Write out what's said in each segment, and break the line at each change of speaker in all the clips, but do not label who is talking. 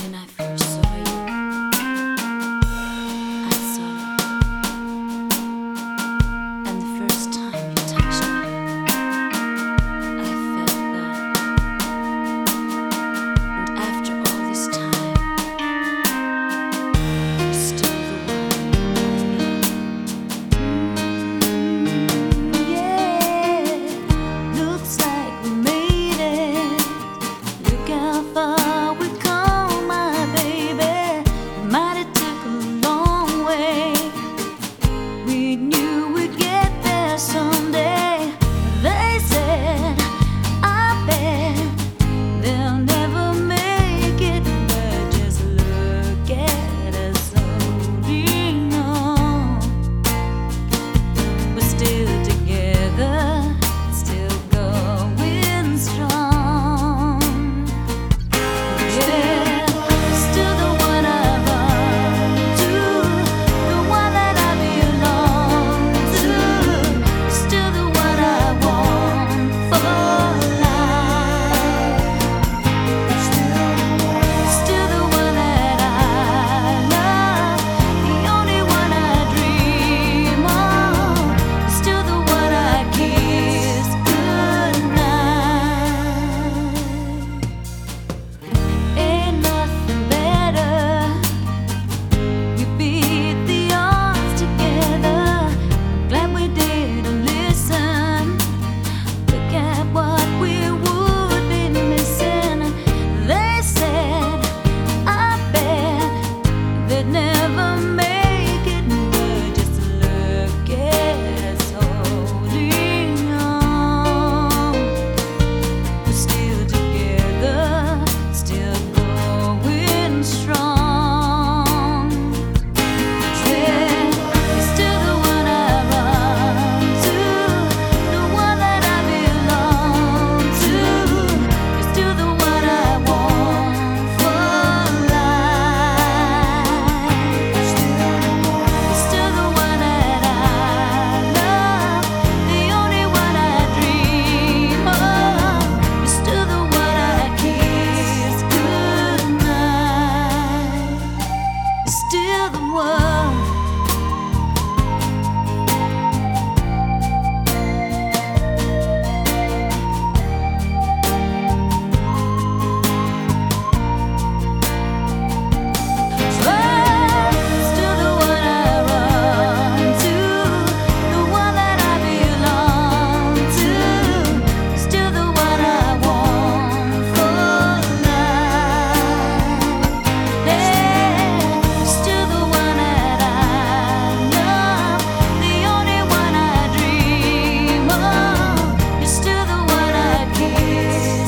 When I first saw you, I saw love. And the first time you touched me, I felt love. And after all this time, you're still the one I need.
Yeah, looks like we made it. Look how far we've come, my baby. Might have took a long way. We knew we'd get there someday. They said, I bet they'll never make it. But just look at us holding on. We're still together, still going strong. Yeah, still the one I run to, the one that I belong to, still the one I want for life, still the one that I love, the only one I dream of, still the one I kiss goodnight. Ain't nothing better. We beat the odds together. I'm glad we didn't listen. Look at what we would be missing. They said, I bet they'd never make it. But just look at us holding on. We're still together, still going strong. Yeah, you're still the one I run to, the one that I belong to. You're still the one I want for life. You're still the one that I love, the only one I dream of. You're still the one I kiss goodnight. You're still the one. Still the one I run to, the one that I belong to, still the one I want for life. Yeah, still the one that I love, the only one I dream of. You're still the one I kiss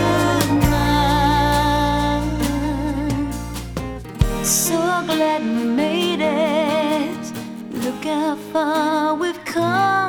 goodnight. So glad we made it. Look how far we've come.